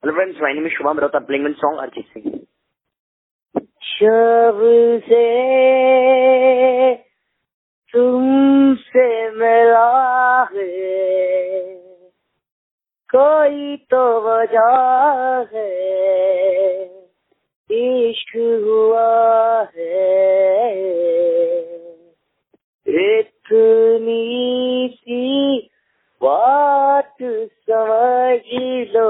Hello friends, my name is Shubham Rauta, playing one song Arijit Singh. जब से तुमसे मिला है कोई तो वजह है, इश्क हुआ है। इतनी सी बात समझ लो,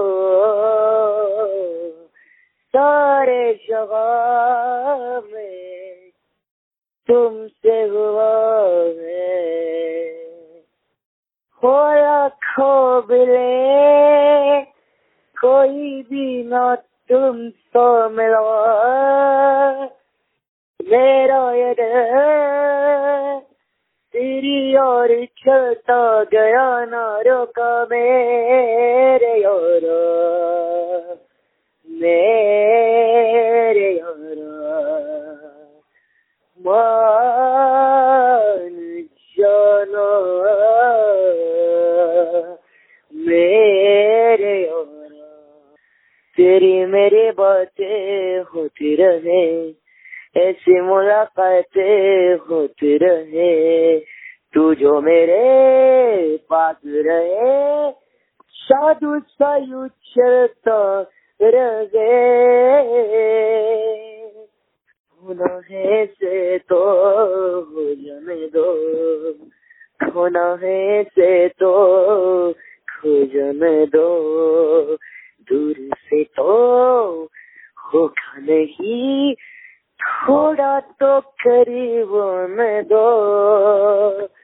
सारे जवाब में तुमसे हुआ है। हो लाखों मिले कोई भी ना तुमसे मिला, मेरा ये दिल तेरी ओर चलता गया, ना रोका मेरे यारा, मेरे यारा। मान जाना मेरे यारा, तेरी मेरी बातें होती रहे, ऐसी मुलाकातें होती रहे। तू जो मेरे पास रहे, साधु सायु चलता रहे। होना है से तो हो जाने दो, होना है से तो खो जाने दो। दूर से तो होगा नहीं, थोड़ा तो करीब में दो।